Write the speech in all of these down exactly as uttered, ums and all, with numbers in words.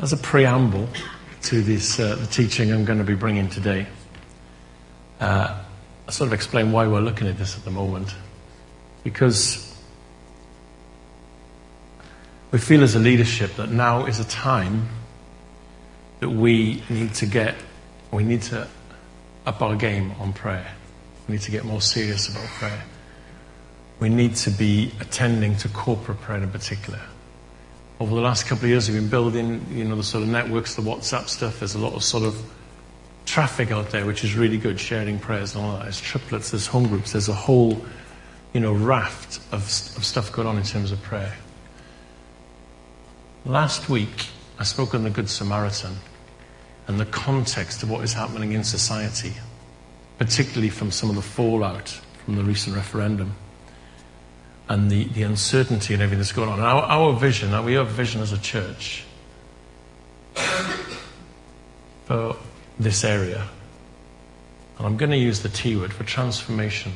as a preamble to this uh, the teaching I'm going to be bringing today, uh, I'll sort of explain why we're looking at this at the moment. Because we feel as a leadership that now is a time that we need to get, we need to up our game on prayer. We need to get more serious about prayer. We need to be attending to corporate prayer in particular. Over the last couple of years, we've been building, you know, the sort of networks, the WhatsApp stuff. There's a lot of sort of traffic out there, which is really good, sharing prayers and all that. There's triplets, there's home groups, there's a whole, you know, raft of, of stuff going on in terms of prayer. Last week, I spoke on the Good Samaritan and the context of what is happening in society, particularly from some of the fallout from the recent referendum and the, the uncertainty and everything that's going on. And our, our vision, we have a vision as a church for this area. And I'm going to use the T word for transformation.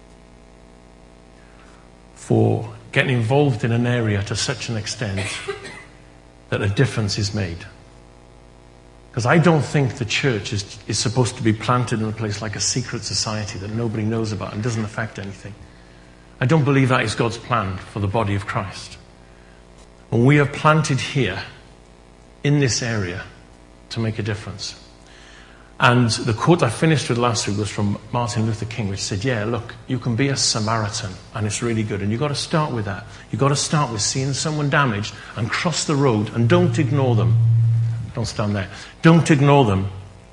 For getting involved in an area to such an extent that a difference is made. Because I don't think the church is, is supposed to be planted in a place like a secret society that nobody knows about and doesn't affect anything. I don't believe that is God's plan for the body of Christ. And we are planted here, in this area, to make a difference. And the quote I finished with last week was from Martin Luther King, which said, yeah, look, you can be a Samaritan, and it's really good. And you've got to start with that. You've got to start with seeing someone damaged and cross the road, and don't ignore them. Don't stand there. Don't ignore them.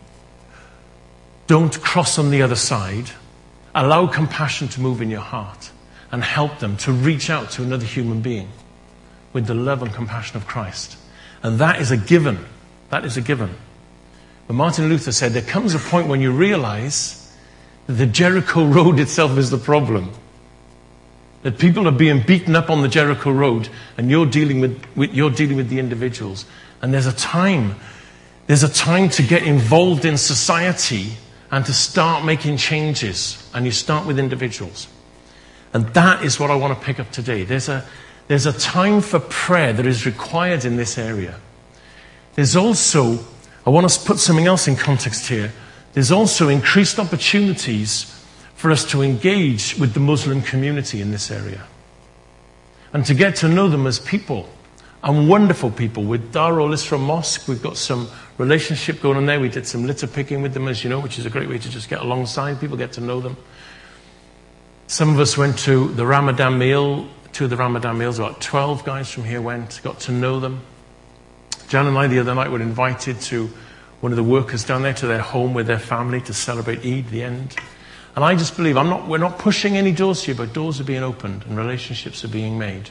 Don't cross on the other side. Allow compassion to move in your heart and help them to reach out to another human being with the love and compassion of Christ. And that is a given. That is a given. But Martin Luther said there comes a point when you realize that the Jericho Road itself is the problem. That people are being beaten up on the Jericho Road and you're dealing with, with you're dealing with the individuals. And there's a time, there's a time to get involved in society and to start making changes. And you start with individuals. And that is what I want to pick up today. There's a, there's a time for prayer that is required in this area. There's also, I want to put something else in context here. There's also increased opportunities for us to engage with the Muslim community in this area. And to get to know them as people. And wonderful people. With Darul Isra Mosque, we've got some relationship going on there. We did some litter picking with them, as you know, which is a great way to just get alongside people, get to know them. Some of us went to the Ramadan meal, two of the Ramadan meals, about twelve guys from here went, got to know them. Jan and I the other night were invited to one of the workers down there to their home with their family to celebrate Eid, the end. And I just believe, I'm not, we're not pushing any doors here, but doors are being opened and relationships are being made.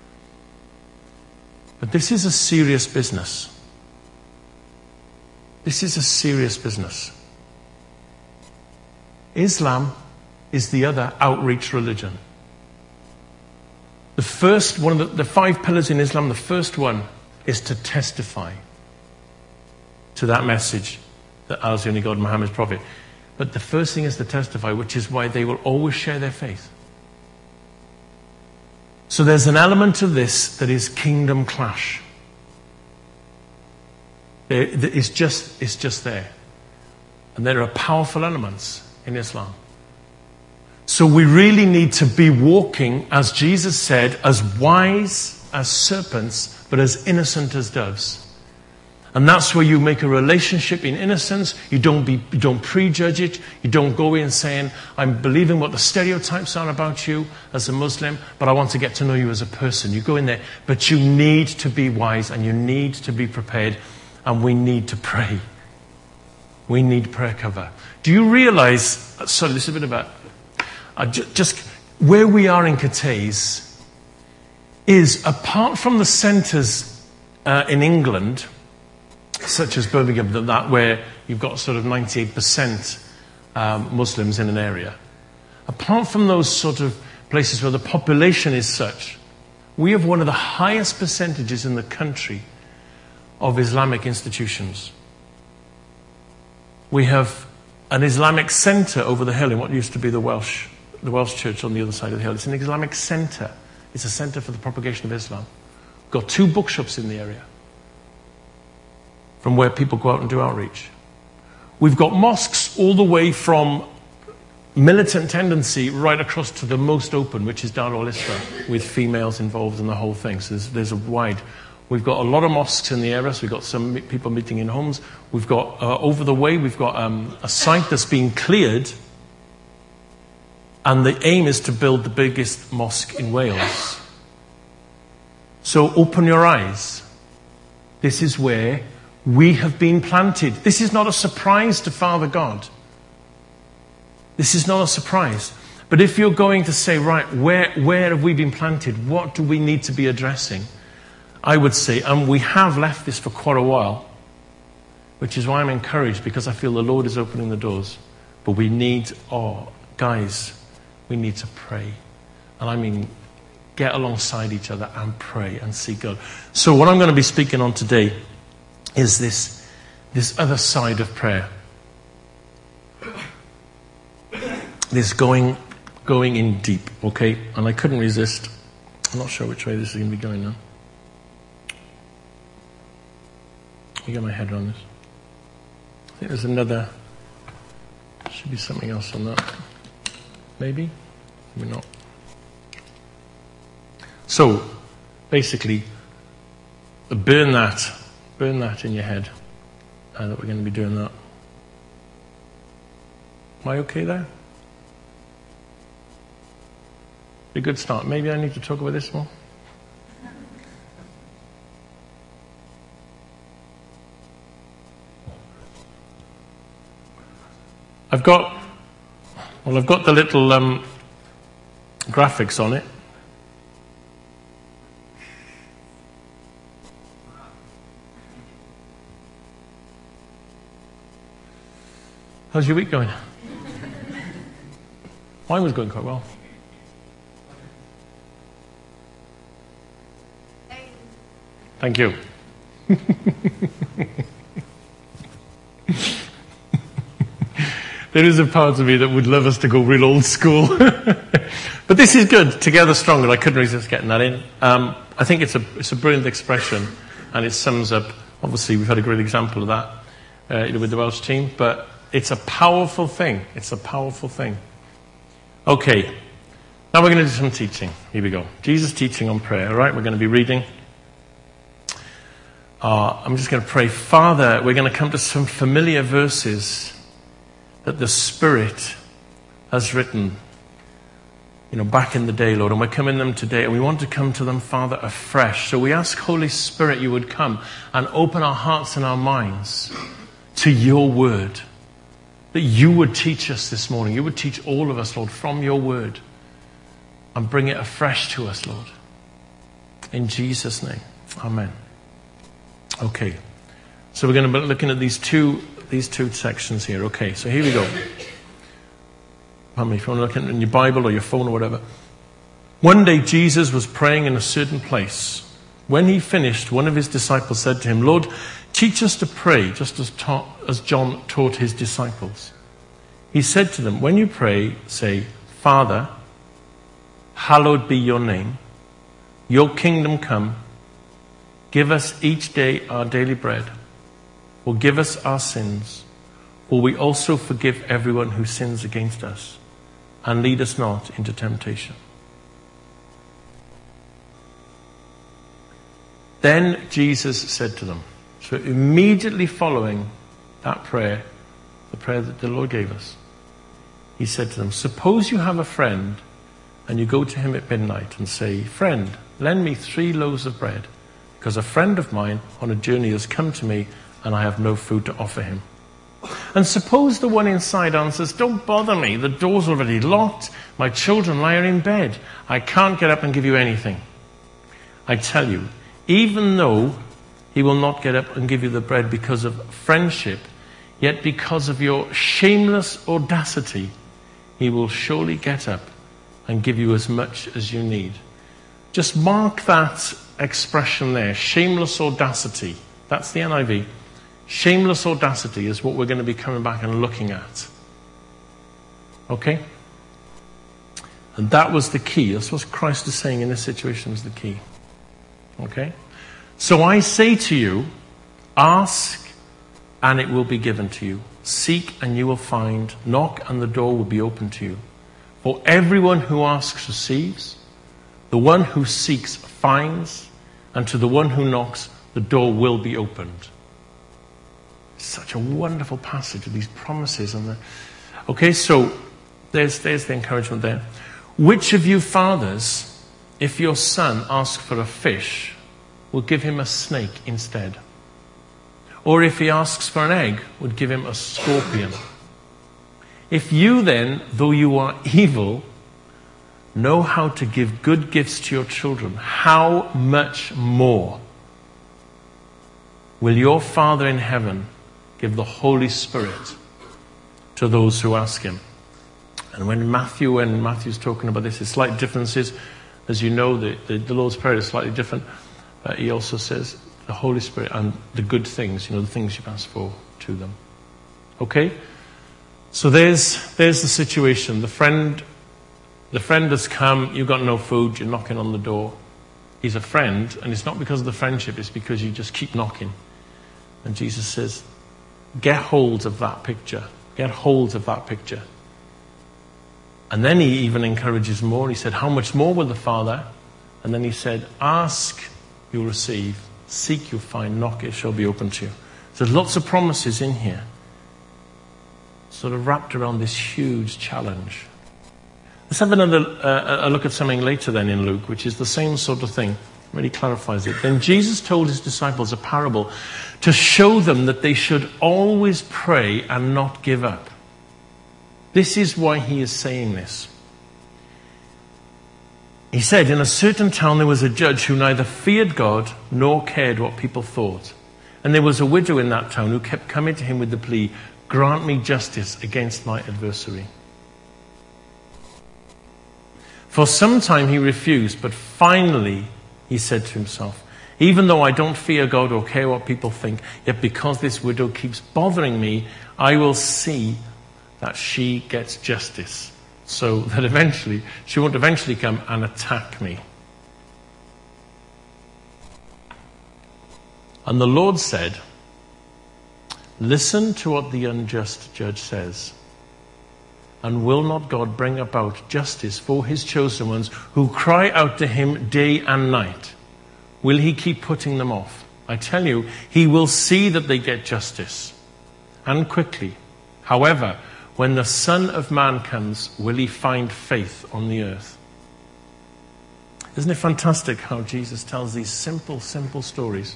But this is a serious business. This is a serious business. Islam is the other outreach religion. The first, one of the, the five pillars in Islam, the first one is to testify to that message that Allah's the only God and Muhammad's prophet. But the first thing is to testify, which is why they will always share their faith. So there's an element of this that is kingdom clash. It's just, it's just there. And there are powerful elements in Islam. So we really need to be walking, as Jesus said, as wise as serpents, but as innocent as doves. And that's where you make a relationship in innocence. You don't be, you don't prejudge it. You don't go in saying, I'm believing what the stereotypes are about you as a Muslim, but I want to get to know you as a person. You go in there, but you need to be wise and you need to be prepared, and we need to pray. We need prayer cover. Do you realize, sorry, this is a bit about, uh, just, just where we are in Cathays is, apart from the centres uh, in England, such as Birmingham, that where you've got sort of ninety-eight percent um, Muslims in an area. Apart from those sort of places where the population is such, we have one of the highest percentages in the country of Islamic institutions. We have an Islamic centre over the hill in what used to be the Welsh, the Welsh church on the other side of the hill. It's an Islamic centre. It's a centre for the propagation of Islam. We've got two bookshops in the area. from where people go out and do outreach. We've got mosques all the way from militant tendency right across to the most open, which is Darul Isra, with females involved in the whole thing. So there's, there's a wide... We've got a lot of mosques in the area, so we've got some people meeting in homes. We've got, uh, over the way, we've got um, a site that's been cleared, and the aim is to build the biggest mosque in Wales. So open your eyes. This is where we have been planted. This is not a surprise to Father God. This is not a surprise. But if you're going to say, right, where, where have we been planted? What do we need to be addressing? I would say, and we have left this for quite a while, which is why I'm encouraged, because I feel the Lord is opening the doors. But we need, oh, guys, we need to pray. And I mean, get alongside each other and pray and seek God. So what I'm going to be speaking on today is this, this other side of prayer. This going, going in deep, okay? And I couldn't resist. I'm not sure which way this is going to be going now. I get my head around this. I think there's another, should be something else on that. Maybe? Maybe not. So, basically, burn that. Burn that in your head. Uh, that we're going to be doing that. Am I okay there? Be a good start. Maybe I need to talk about this more. I've got, well, I've got the little um, graphics on it. How's your week going? Mine was going quite well. Thank you. There is a part of me that would love us to go real old school. But this is good. Together stronger. I couldn't resist getting that in. Um, I think it's a it's a brilliant expression, and it sums up. Obviously, we've had a great example of that uh, with the Welsh team. But it's a powerful thing. It's a powerful thing. Okay. Now we're going to do some teaching. Here we go. Jesus teaching on prayer. All right. We're going to be reading. Uh, I'm just going to pray. Father, we're going to come to some familiar verses that the Spirit has written, you know, back in the day, Lord, and we're coming to them today, and we want to come to them, Father, afresh. So we ask, Holy Spirit, you would come and open our hearts and our minds to your word, that you would teach us this morning. You would teach all of us, Lord, from your word, and bring it afresh to us, Lord. In Jesus' name, amen. Okay, so we're going to be looking at these two These two sections here. Okay, so here we go. Pardon me, if you want to look at it in your Bible or your phone or whatever. One day Jesus was praying in a certain place. When he finished, one of his disciples said to him, Lord, teach us to pray, just as, taught, as John taught his disciples. He said to them, when you pray, say, Father, hallowed be your name. Your kingdom come. Give us each day our daily bread. Or give us our sins, or we also forgive everyone who sins against us, and lead us not into temptation. Then Jesus said to them, so immediately following that prayer, the prayer that the Lord gave us, he said to them, suppose you have a friend, and you go to him at midnight and say, friend, lend me three loaves of bread, because a friend of mine on a journey has come to me, and I have no food to offer him. And suppose the one inside answers, don't bother me, the door's already locked, my children lie in bed, I can't get up and give you anything. I tell you, even though he will not get up and give you the bread because of friendship, yet because of your shameless audacity, he will surely get up and give you as much as you need. Just mark that expression there, shameless audacity. That's the N I V. Shameless audacity is what we're going to be coming back and looking at. Okay? And that was the key. That's what Christ is saying in this situation is the key. Okay? So I say to you, ask and it will be given to you. Seek and you will find. Knock and the door will be opened to you. For everyone who asks receives. The one who seeks finds. And to the one who knocks, the door will be opened. Such a wonderful passage of these promises. And the... Okay, so there's, there's the encouragement there. Which of you fathers, if your son asks for a fish, will give him a snake instead? Or if he asks for an egg, would give him a scorpion? If you then, though you are evil, know how to give good gifts to your children, how much more will your Father in heaven give the Holy Spirit to those who ask him? And when Matthew, when Matthew's talking about this, there's slight differences. As you know, the, the, the Lord's Prayer is slightly different. Uh, he also says the Holy Spirit and the good things, you know, the things you've asked for to them. Okay? So there's there's the situation. The friend the friend has come, you've got no food, you're knocking on the door. He's a friend, and it's not because of the friendship, it's because you just keep knocking. And Jesus says, get hold of that picture. Get hold of that picture. And then he even encourages more. He said, how much more will the Father? And then he said, ask, you'll receive. Seek, you'll find. Knock, it shall be open to you. So there's lots of promises in here, sort of wrapped around this huge challenge. Let's have another uh, a look at something later then in Luke, which is the same sort of thing. Really clarifies it. Then Jesus told his disciples a parable to show them that they should always pray and not give up. This is why he is saying this. He said, in a certain town there was a judge who neither feared God nor cared what people thought. And there was a widow in that town who kept coming to him with the plea, grant me justice against my adversary. For some time he refused, but finally he said to himself, even though I don't fear God or care what people think, yet because this widow keeps bothering me, I will see that she gets justice, so that eventually, she won't eventually come and attack me. And the Lord said, listen to what the unjust judge says. And will not God bring about justice for his chosen ones who cry out to him day and night? Will he keep putting them off? I tell you, he will see that they get justice, and quickly. However, when the Son of Man comes, will he find faith on the earth? Isn't it fantastic how Jesus tells these simple, simple stories?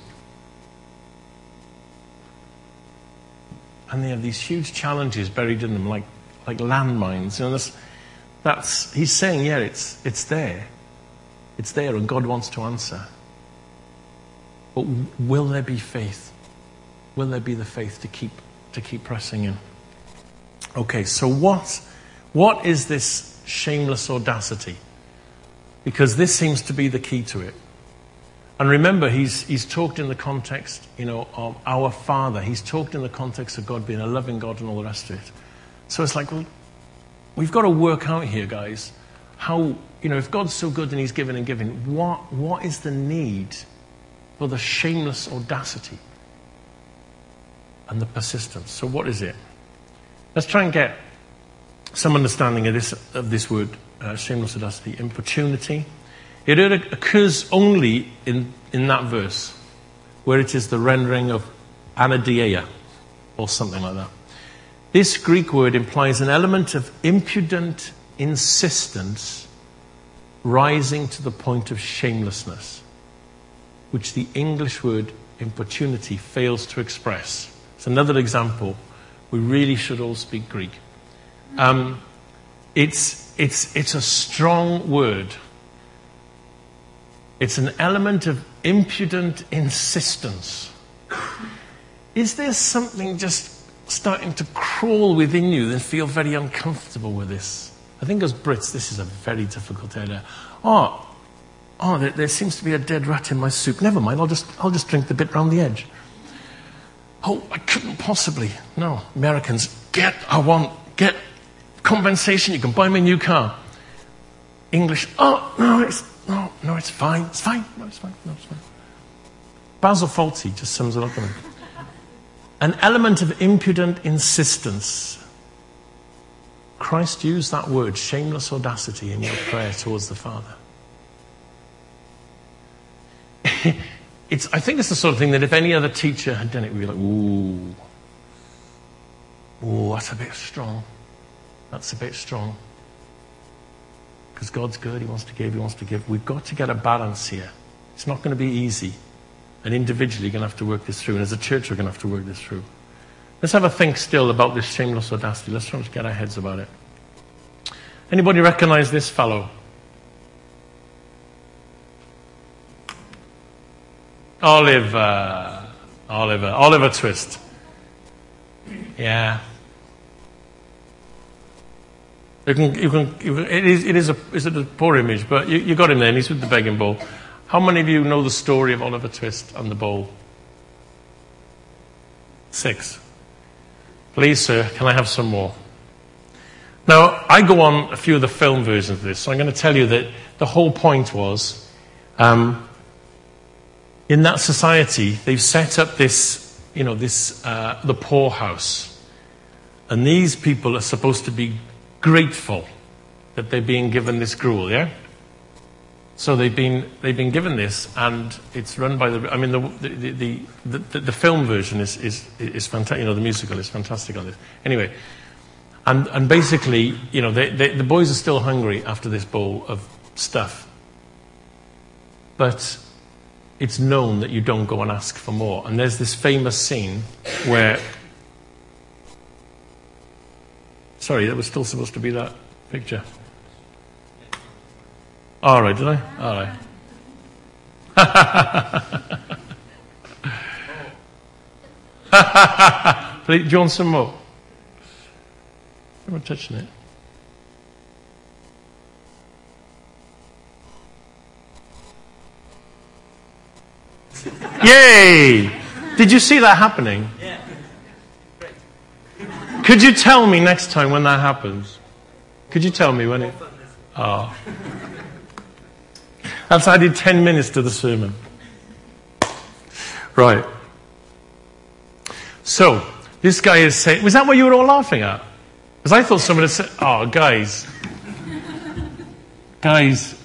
And they have these huge challenges buried in them, like like landmines. You know, that's, that's, he's saying, yeah, it's, it's there. It's there, and God wants to answer. But will there be faith? Will there be the faith to keep, to keep pressing in? Okay, so what, what is this shameless audacity? Because this seems to be the key to it. And remember, he's, he's talked in the context, you know, of our Father. He's talked in the context of God being a loving God and all the rest of it. So it's like, well, we've got to work out here, guys, how, you know, if God's so good and he's giving and giving, what, what is the need for the shameless audacity and the persistence? So what is it? Let's try and get some understanding of this, of this word, uh, shameless audacity, importunity. It occurs only in, in that verse, where it is the rendering of anadeia, or something like that. This Greek word implies an element of impudent insistence rising to the point of shamelessness, which the English word importunity fails to express. It's another example. We really should all speak Greek. Um, it's, it's, it's a strong word. It's an element of impudent insistence. Is there something just starting to crawl within you and feel very uncomfortable with this? I think as Brits, this is a very difficult area. Oh, oh, there, there seems to be a dead rat in my soup. Never mind, I'll just, I'll just drink the bit round the edge. Oh, I couldn't possibly. No, Americans, get, I want, get compensation. You can buy me a new car. English, oh, no, it's, no, no, it's fine. It's fine. No, it's fine. No, it's fine. Basil Fawlty just sums it up. an element of impudent insistence. Christ used that word, shameless audacity, in your prayer towards the Father. It's, I think it's the sort of thing that if any other teacher had done it, we'd be like, ooh, ooh, that's a bit strong. That's a bit strong. Because God's good, He wants to give, He wants to give. We've got to get a balance here. It's not going to be easy. And individually, you're going to have to work this through. And as a church, we're going to have to work this through. Let's have a think still about this shameless audacity. Let's try to get our heads about it. Anybody recognize this fellow? Oliver. Oliver. Oliver Twist. Yeah. You can, you can, you can, it is, it is a, is it a poor image, but you, you got him there, and he's with the begging bowl. How many of you know the story of Oliver Twist and the bowl? Six. Please, sir, can I have some more? Now, I go on a few of the film versions of this, so I'm going to tell you that the whole point was, um, in that society, they've set up this, you know, this, uh, the poorhouse. And these people are supposed to be grateful that they're being given this gruel, yeah? So they've been they've been given this, and it's run by the. I mean, the the the, the, the film version is is is fantastic. You know, the musical is fantastic on this. Anyway, and and basically, you know, they, they, the boys are still hungry after this bowl of stuff, but it's known that you don't go and ask for more. And there's this famous scene where. Sorry, that was still supposed to be that picture. All right, did I? All right. Please, do you want some more? I'm not touching it. Yay! Did you see that happening? Yeah. Could you tell me next time when that happens? Could you tell me when it... Oh. That's added ten minutes to the sermon. Right. So, this guy is saying... Was that what you were all laughing at? Because I thought someone had said... Oh, guys. Guys.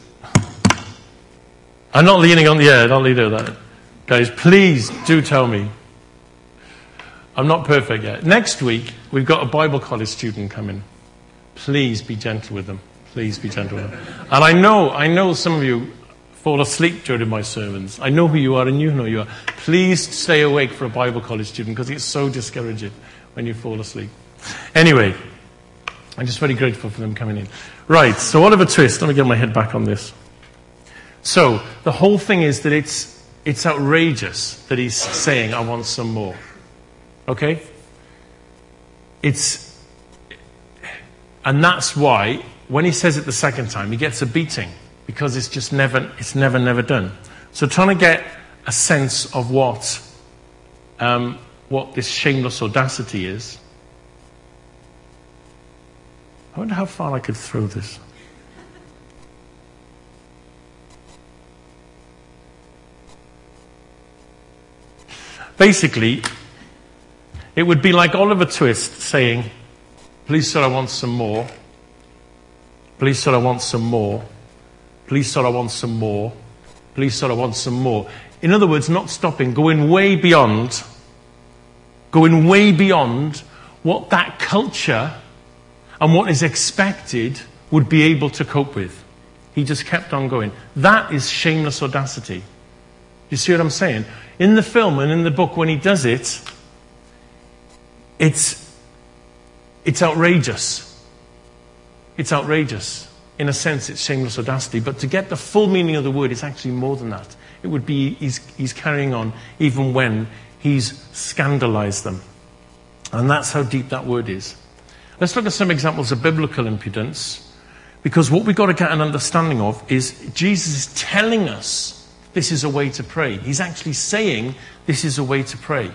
I'm not leaning on... Yeah, not leaning on that. Guys, please do tell me. I'm not perfect yet. Next week, we've got a Bible college student coming. Please be gentle with them. Please be gentle with them. And I know, I know some of you fall asleep during my sermons. I know who you are and you know who you are. Please stay awake for a Bible college student because it's so discouraging when you fall asleep. Anyway, I'm just very grateful for them coming in. Right, so Oliver Twist. Let me get my head back on this. So, the whole thing is that it's, it's outrageous that he's saying, I want some more. Okay? It's, and that's why when he says it the second time, he gets a beating because it's just never, it's never, never done. So trying to get a sense of what, um, what this shameless audacity is. I wonder how far I could throw this. Basically, it would be like Oliver Twist saying, please, sir, I want some more. Please, sir, I want some more. Please, sir, I want some more. Please, sir, I want some more. In other words, not stopping, going way beyond, going way beyond what that culture and what is expected would be able to cope with. He just kept on going. That is shameless audacity. You see what I'm saying? In the film and in the book, when he does it, It's, it's outrageous. It's outrageous. In a sense, it's shameless audacity. But to get the full meaning of the word, it's actually more than that. It would be, he's, he's carrying on even when he's scandalized them. And that's how deep that word is. Let's look at some examples of biblical impudence. Because what we've got to get an understanding of is Jesus is telling us this is a way to pray. He's actually saying this is a way to pray.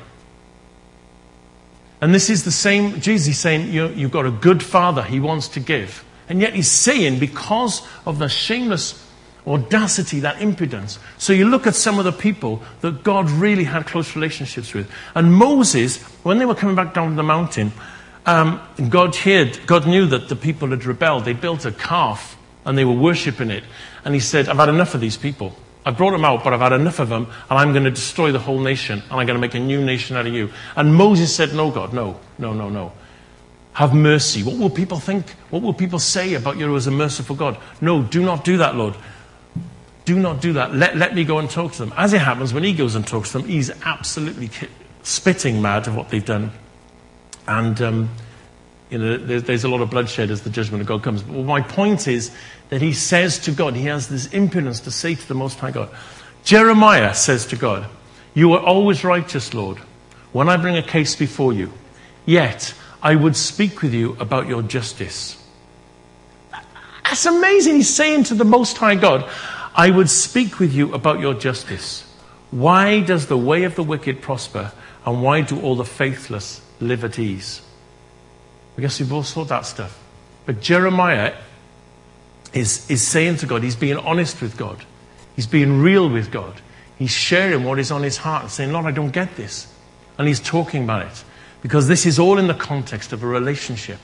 And this is the same, Jesus is saying, you, you've got a good Father, He wants to give. And yet He's saying, because of the shameless audacity, that impudence. So you look at some of the people that God really had close relationships with. And Moses, when they were coming back down the mountain, um, God heard, God knew that the people had rebelled. They built a calf and they were worshipping it. And he said, I've had enough of these people. I brought them out, but I've had enough of them, and I'm going to destroy the whole nation, and I'm going to make a new nation out of you. And Moses said, no, God, no, no, no, no. Have mercy. What will people think? What will people say about you as a merciful God? No, do not do that, Lord. Do not do that. Let, let me go and talk to them. As it happens, when he goes and talks to them, he's absolutely spitting mad of what they've done. And, um, you know, there's, there's a lot of bloodshed as the judgment of God comes. But my point is that he says to God, he has this impudence to say to the Most High God. Jeremiah says to God, you are always righteous, Lord, when I bring a case before you. Yet I would speak with you about your justice. That's amazing. He's saying to the Most High God, I would speak with you about your justice. Why does the way of the wicked prosper, and why do all the faithless live at ease? I guess we both saw that stuff. But Jeremiah is, is saying to God, he's being honest with God. He's being real with God. He's sharing what is on his heart, saying, Lord, I don't get this. And he's talking about it. Because this is all in the context of a relationship.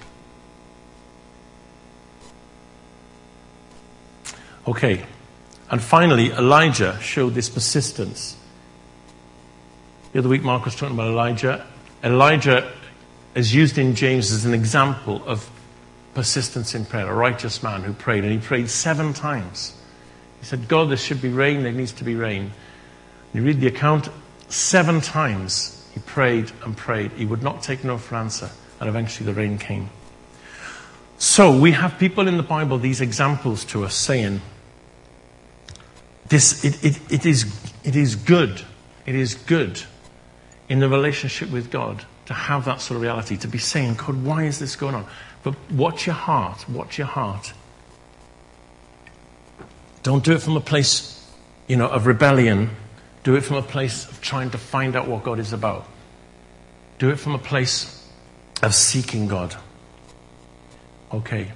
Okay. And finally, Elijah showed this persistence. The other week, Mark was talking about Elijah. Elijah is used in James as an example of persistence in prayer. A righteous man who prayed, and he prayed seven times. He said, God, there should be rain, there needs to be rain. You read the account, seven times he prayed and prayed. He would not take no for answer, and eventually the rain came. So we have people in the Bible, these examples to us, saying, this, it, it, it, is, it is good, it is good in the relationship with God to have that sort of reality, to be saying, God, why is this going on? But watch your heart, watch your heart. Don't do it from a place, you know, of rebellion. Do it from a place of trying to find out what God is about. Do it from a place of seeking God. Okay.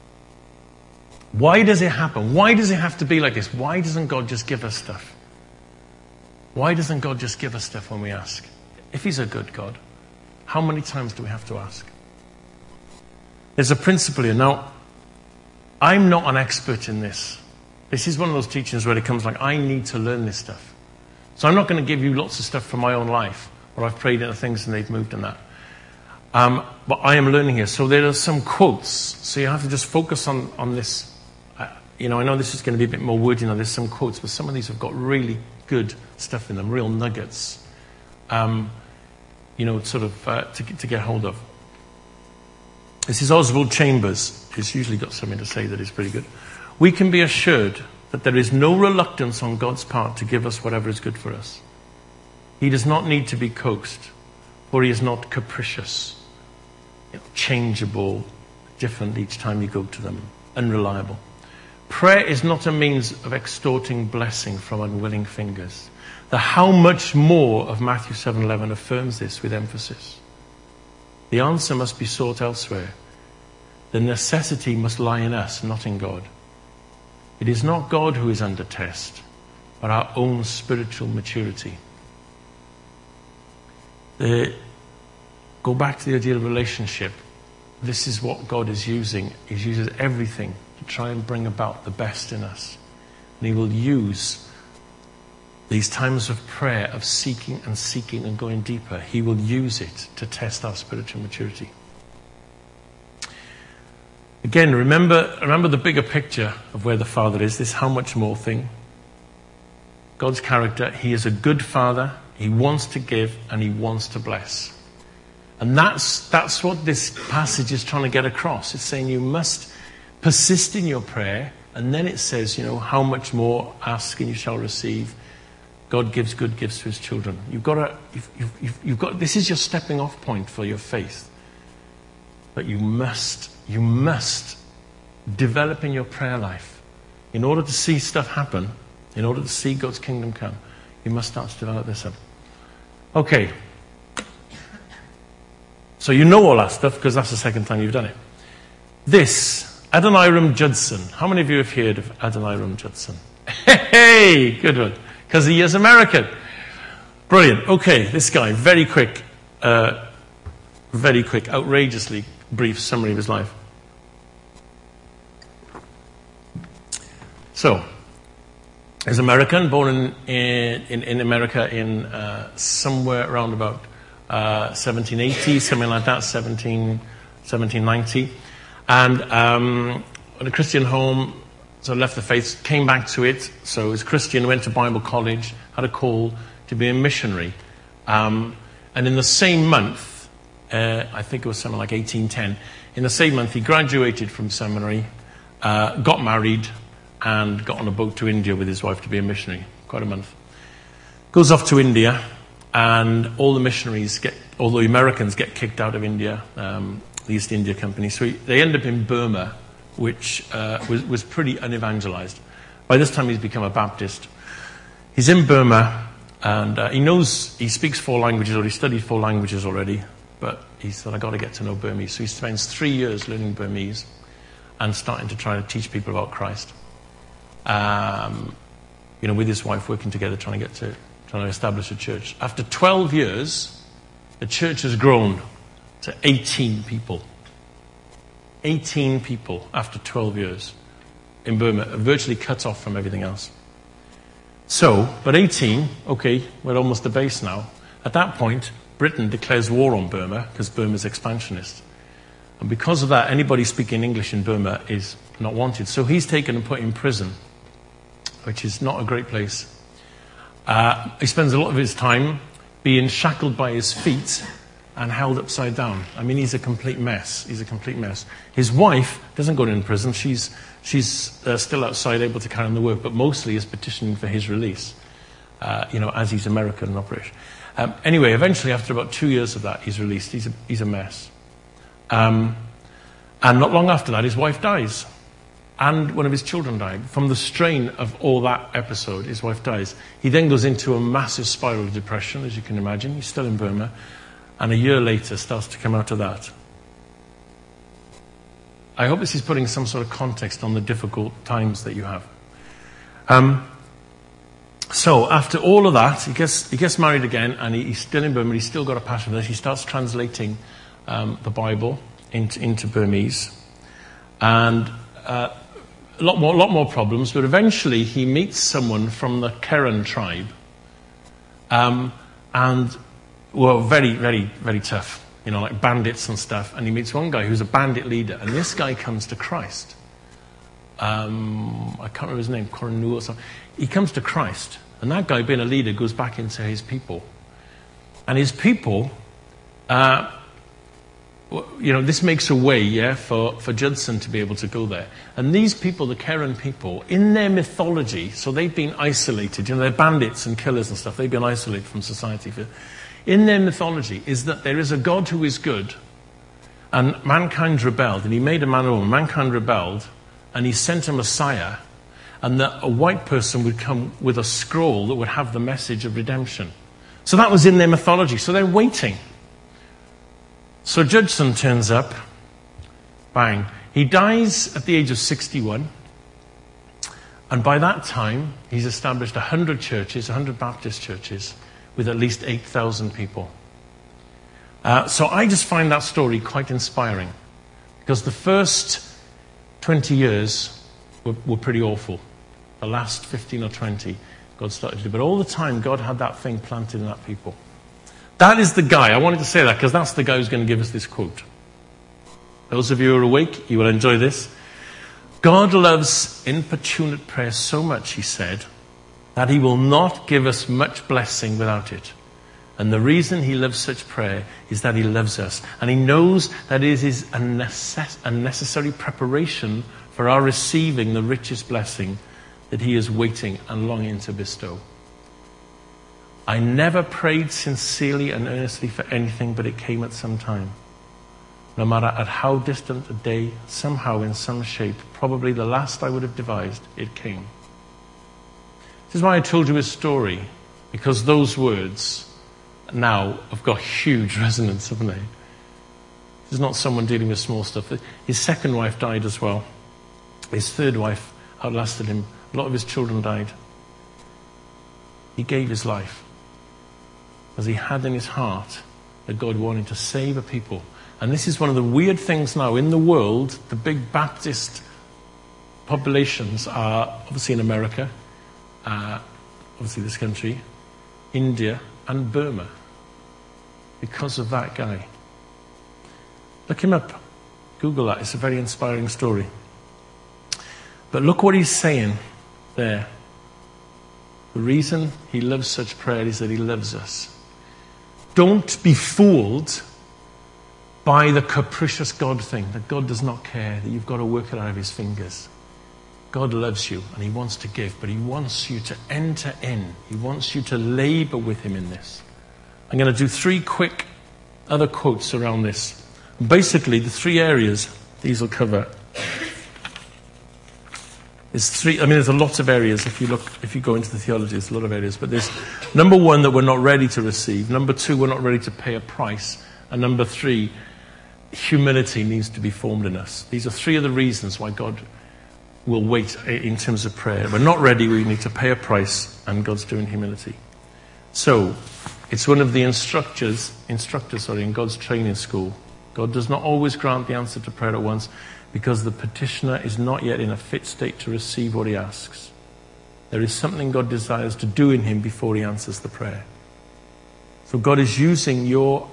Why does it happen? Why does it have to be like this? Why doesn't God just give us stuff? Why doesn't God just give us stuff when we ask? If he's a good God, how many times do we have to ask? There's a principle here. Now, I'm not an expert in this. This is one of those teachings where it comes like, I need to learn this stuff. So I'm not going to give you lots of stuff from my own life, where I've prayed into things and they've moved in that. Um, but I am learning here. So there are some quotes. So you have to just focus on, on this. Uh, you know, I know this is going to be a bit more wordy now. There's some quotes, but some of these have got really good stuff in them, real nuggets. Um, you know, sort of uh, to, to get hold of. This is Oswald Chambers. He's usually got something to say that is pretty good. We can be assured that there is no reluctance on God's part to give us whatever is good for us. He does not need to be coaxed, for he is not capricious, you know, changeable, different each time you go to them, unreliable. Prayer is not a means of extorting blessing from unwilling fingers. The how much more of Matthew seven eleven affirms this with emphasis. The answer must be sought elsewhere. The necessity must lie in us, not in God. It is not God who is under test, but our own spiritual maturity. The, go back to the idea of relationship. This is what God is using. He uses everything to try and bring about the best in us. And he will use these times of prayer, of seeking and seeking and going deeper. He will use it to test our spiritual maturity. Again, remember, remember the bigger picture of where the Father is, this how much more thing. God's character, he is a good Father, he wants to give and he wants to bless. And that's, that's what this passage is trying to get across. It's saying you must persist in your prayer, and then it says, you know, how much more ask and you shall receive. God gives good gifts to his children. You've got to, you've, you've, you've got, this is your stepping off point for your faith. But you must, you must develop in your prayer life. In order to see stuff happen, in order to see God's kingdom come, you must start to develop this up. Okay. So you know all that stuff because that's the second time you've done it. This, Adoniram Judson. How many of you have heard of Adoniram Judson? Hey, good one. Because he is American. Brilliant. Okay, this guy, very quick, uh, very quick, outrageously brief summary of his life. So, he's American, born in, in, in America in uh, somewhere around about uh, seventeen eighty, something like that, seventeen, seventeen ninety. And um, in a Christian home, so left the faith, came back to it. So he was Christian, went to Bible college, had a call to be a missionary. Um, and in the same month, uh, I think it was something like eighteen ten, in the same month he graduated from seminary, uh, got married, and got on a boat to India with his wife to be a missionary. Quite a month. Goes off to India, and all the missionaries get, all the Americans get kicked out of India, um, the East India Company. So he, they end up in Burma, which uh, was, was pretty unevangelized. By this time he's become a Baptist. He's in Burma, and uh, he knows, he speaks four languages, or he studied four languages already, but he said, I've got to get to know Burmese. So he spends three years learning Burmese and starting to try to teach people about Christ. Um, you know, with his wife working together, trying to get to, trying to establish a church. After twelve years, the church has grown to eighteen people. eighteen people after twelve years in Burma, virtually cut off from everything else. So, but eighteen, okay, we're almost the base now. At that point, Britain declares war on Burma because Burma's expansionist. And because of that, anybody speaking English in Burma is not wanted. So he's taken and put in prison, which is not a great place. Uh, he spends a lot of his time being shackled by his feet and held upside down. I mean, he's a complete mess. He's a complete mess. His wife doesn't go to prison. She's she's uh, still outside, able to carry on the work, but mostly is petitioning for his release, uh, you know, as he's American in operation. Um, anyway, eventually, after about two years of that, he's released. He's a, he's a mess. Um, and not long after that, his wife dies. And one of his children died. From the strain of all that episode, his wife dies. He then goes into a massive spiral of depression, as you can imagine. He's still in Burma. And a year later starts to come out of that. I hope this is putting some sort of context on the difficult times that you have. Um, so after all of that, he gets, he gets married again, and he, he's still in Burma. He's still got a passion for this. He starts translating um, the Bible into, into Burmese. And uh, a lot more, lot more problems, but eventually he meets someone from the Karen tribe. Um, and well, very, very, very tough, you know, like bandits and stuff. And he meets one guy who's a bandit leader, and this guy comes to Christ. Um, I can't remember his name, Coranu or something. He comes to Christ, and that guy, being a leader, goes back into his people. And his people, uh, you know, this makes a way, yeah, for, for Judson to be able to go there. And these people, the Karen people, in their mythology, so they've been isolated, you know, they're bandits and killers and stuff, they've been isolated from society for... In their mythology is that there is a God who is good, and mankind rebelled, and he made a man and woman. Mankind rebelled, and he sent a Messiah, and that a white person would come with a scroll that would have the message of redemption. So that was in their mythology. So they're waiting. So Judson turns up, bang. He dies at the age of sixty-one, and by that time, he's established one hundred churches, one hundred Baptist churches, with at least eight thousand people. Uh, so I just find that story quite inspiring, because the first twenty years were, were pretty awful. The last fifteen or twenty, God started to do. But all the time, God had that thing planted in that people. That is the guy. I wanted to say that because that's the guy who's going to give us this quote. Those of you who are awake, you will enjoy this. God loves importunate prayer so much, he said, that he will not give us much blessing without it. And the reason he loves such prayer is that he loves us. And he knows that it is a, necess- a necessary preparation for our receiving the richest blessing that he is waiting and longing to bestow. I never prayed sincerely and earnestly for anything, but it came at some time. No matter at how distant a day, somehow in some shape, probably the last I would have devised, it came. This is why I told you a story, because those words now have got huge resonance, haven't they? This is not someone dealing with small stuff. His second wife died as well. His third wife outlasted him A lot of his children died. He gave his life as he had in his heart that God wanted to save a people. And this is one of the weird things now in the world. The big Baptist populations are obviously in America, uh, obviously this country, India and Burma, because of that guy. Look him up. Google that. It's a very inspiring story. But look what he's saying there. The reason he loves such prayer is that he loves us. Don't be fooled by the capricious God thing, that God does not care, that you've got to work it out of his fingers. God loves you and he wants to give, but he wants you to enter in. He wants you to labor with him in this. I'm going to do three quick other quotes around this. Basically, the three areas these will cover. There's three, I mean, there's a lot of areas. If you look, if you go into the theology, there's a lot of areas. But there's number one, that we're not ready to receive. Number two, we're not ready to pay a price. And number three, humility needs to be formed in us. These are three of the reasons why God will wait in terms of prayer. We're not ready, we need to pay a price, and God's doing humility. So, it's one of the instructors, instructors, sorry, in God's training school. God does not always grant the answer to prayer at once, because the petitioner is not yet in a fit state to receive what he asks. There is something God desires to do in him before he answers the prayer. So God is using your,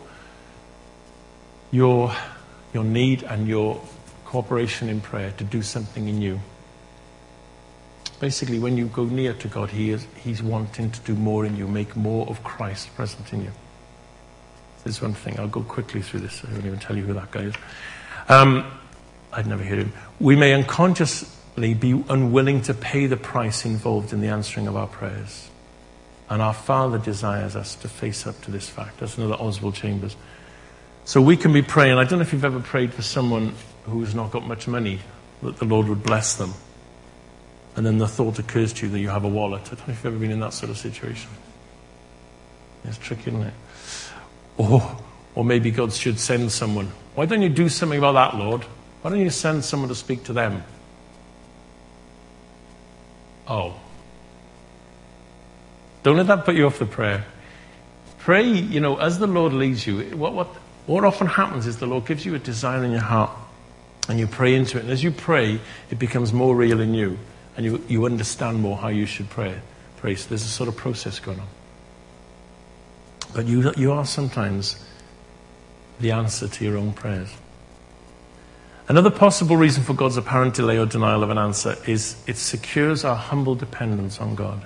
your, your need and your cooperation in prayer to do something in you. Basically, when you go near to God, he is, he's wanting to do more in you, make more of Christ present in you. There's one thing. I'll go quickly through this. I won't even tell you who that guy is. Um, I'd never heard him. We may unconsciously be unwilling to pay the price involved in the answering of our prayers. And our Father desires us to face up to this fact. That's another Oswald Chambers. So we can be praying. I don't know if you've ever prayed for someone who's not got much money, that the Lord would bless them. And then the thought occurs to you that you have a wallet. I don't know if you've ever been in that sort of situation. It's tricky, isn't it? Or, or maybe God should send someone. Why don't you do something about that, Lord? Why don't you send someone to speak to them? Oh. Don't let that put you off the prayer. Pray, you know, as the Lord leads you. What, what, what often happens is the Lord gives you a desire in your heart, and you pray into it. And as you pray, it becomes more real in you. And you, you understand more how you should pray. pray. So there's a sort of process going on. But you, you are sometimes the answer to your own prayers. Another possible reason for God's apparent delay or denial of an answer is it secures our humble dependence on God.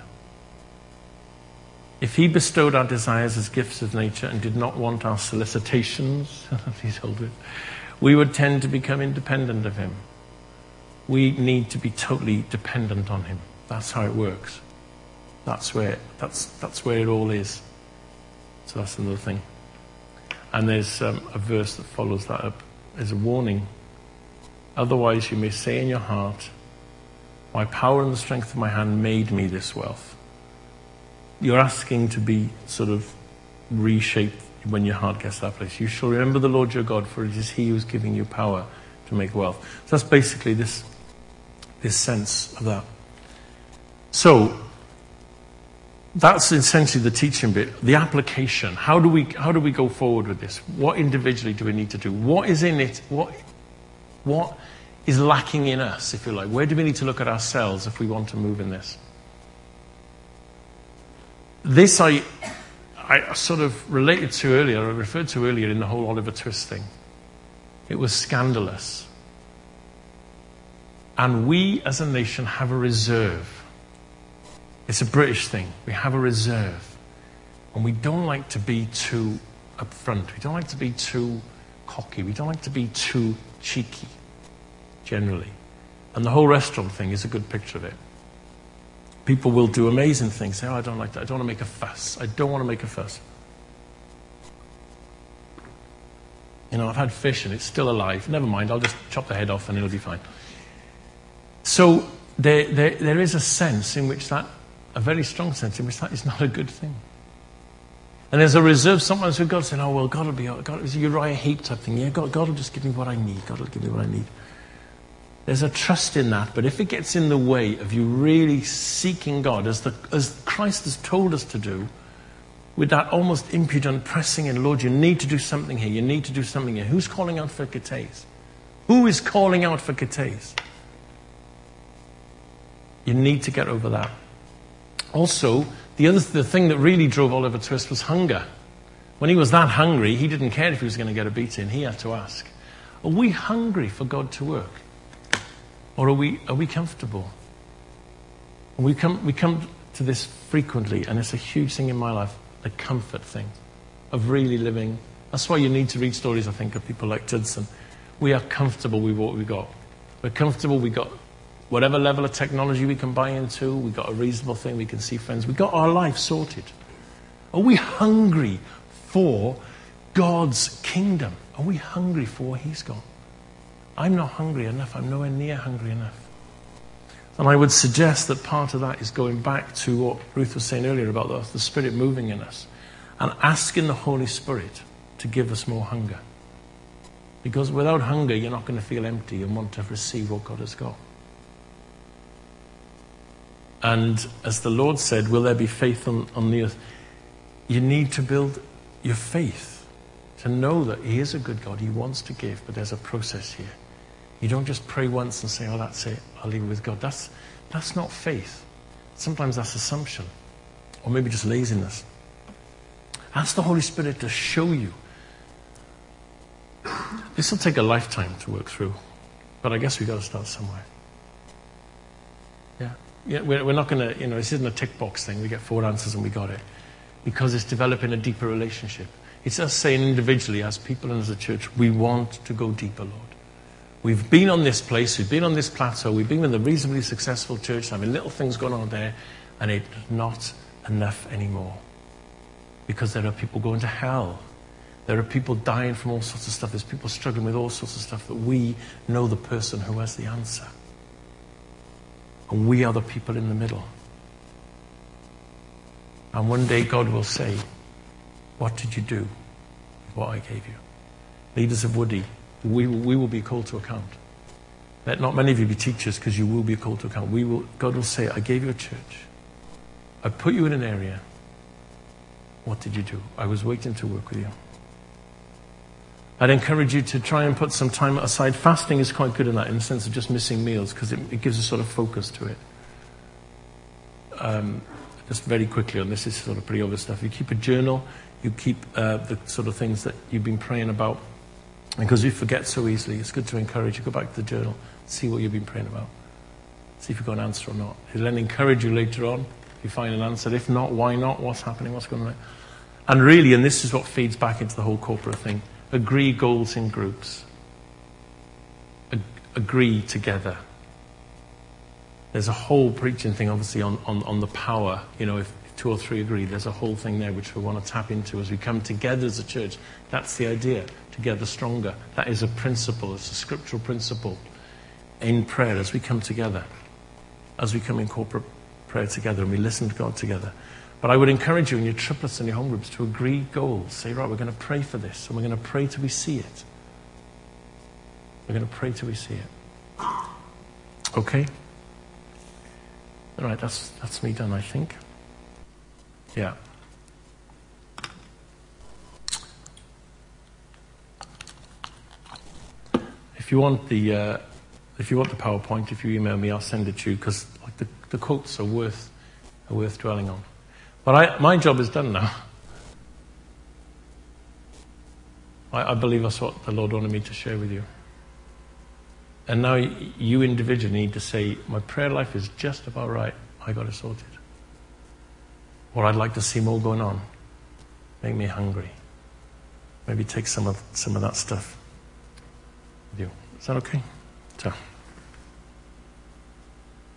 If he bestowed our desires as gifts of nature and did not want our solicitations, we would tend to become independent of him. We need to be totally dependent on him. That's how it works. That's where, that's, that's where it all is. So that's another thing. And there's um, a verse that follows that up. There's a warning. Otherwise you may say in your heart, my power and the strength of my hand made me this wealth. You're asking to be sort of reshaped when your heart gets to that place. You shall remember the Lord your God, for it is he who's giving you power to make wealth. So that's basically this, this sense of that. So that's essentially the teaching bit. The application. How do we how do we go forward with this? What individually do we need to do? What is in it? What what is lacking in us, if you like? Where do we need to look at ourselves if we want to move in this? This I I sort of related to earlier, I referred to earlier in the whole Oliver Twist thing. It was scandalous. And we as a nation have a reserve. It's a British thing. We have a reserve. And we don't like to be too upfront. We don't like to be too cocky. We don't like to be too cheeky, generally. And the whole restaurant thing is a good picture of it. People will do amazing things. Say, oh, I don't like that. I don't want to make a fuss. I don't want to make a fuss. You know, I've had fish and it's still alive. Never mind, I'll just chop the head off and it'll be fine. So there, there, there is a sense in which that, a very strong sense in which that is not a good thing. And there's a reserve sometimes with God saying, oh, well, God will be, God, it's a Uriah Heep type thing. Yeah, God, God will just give me what I need. God will give me what I need. There's a trust in that, but if it gets in the way of you really seeking God, as, the, as Christ has told us to do, with that almost impudent pressing in, Lord, you need to do something here, you need to do something here. Who's calling out for Kites? Who is calling out for Kites? You need to get over that. Also, the other the thing that really drove Oliver Twist was hunger. When he was that hungry, he didn't care if he was going to get a beating. He had to ask, are we hungry for God to work? Or are we are we comfortable? We come we come to this frequently, and it's a huge thing in my life, the comfort thing of really living. That's why you need to read stories, I think, of people like Judson. We are comfortable with what we got. We're comfortable, we got whatever level of technology we can buy into, we got a reasonable thing, we can see friends, we got our life sorted. Are we hungry for God's kingdom? Are we hungry for what He's got? I'm not hungry enough. I'm nowhere near hungry enough. And I would suggest that part of that is going back to what Ruth was saying earlier about the, the Spirit moving in us and asking the Holy Spirit to give us more hunger. Because without hunger, you're not going to feel empty and want to receive what God has got. And as the Lord said, will there be faith on, on the earth? You need to build your faith to know that He is a good God. He wants to give, but there's a process here. You don't just pray once and say, oh, that's it, I'll leave it with God. That's, that's not faith. Sometimes that's assumption, or maybe just laziness. Ask the Holy Spirit to show you. This will take a lifetime to work through, but I guess we've got to start somewhere. Yeah, yeah. We're, we're not going to, you know, this isn't a tick box thing. We get four answers and we got it. Because it's developing a deeper relationship. It's us saying individually, as people and as a church, we want to go deeper, Lord. We've been on this place, we've been on this plateau, we've been with a reasonably successful church, having little things going on there, and it's not enough anymore. Because there are people going to hell. There are people dying from all sorts of stuff. There's people struggling with all sorts of stuff, that we know the person who has the answer. And we are the people in the middle. And one day God will say, what did you do with what I gave you? Leaders of Woody, we, we will be called to account. Let not many of you be teachers, because you will be called to account. We will, God will say, I gave you a church. I put you in an area. What did you do? I was waiting to work with you. I'd encourage you to try and put some time aside. Fasting is quite good in that, in the sense of just missing meals, because it, it gives a sort of focus to it. Um, just very quickly on this, this is sort of pretty obvious stuff. You keep a journal, you keep uh, the sort of things that you've been praying about. And because you forget so easily, it's good to encourage you. Go back to the journal, see what you've been praying about. See if you've got an answer or not. It'll then encourage you later on if you find an answer. If not, why not? What's happening? What's going on? And really, and this is what feeds back into the whole corporate thing, agree goals in groups. Ag- agree together. There's a whole preaching thing, obviously, on, on, on the power. You know, if two or three agree, there's a whole thing there which we want to tap into as we come together as a church. That's the idea. Together stronger. That is a principle. It's a scriptural principle in prayer as we come together. As we come in corporate prayer together and we listen to God together. But I would encourage you in your triplets and your home groups to agree goals. Say, right, we're going to pray for this, and we're going to pray till we see it. We're going to pray till we see it. Okay? All right, that's, that's me done, I think. Yeah. If you want the uh, if you want the PowerPoint, if you email me, I'll send it to you, because like the, the quotes are worth are worth dwelling on. But I, my job is done now. I, I believe that's what the Lord wanted me to share with you. And now you individually need to say, my prayer life is just about right. I got it sorted. Or I'd like to see more going on. Make me hungry. Maybe take some of some of that stuff with you. Is that okay? So.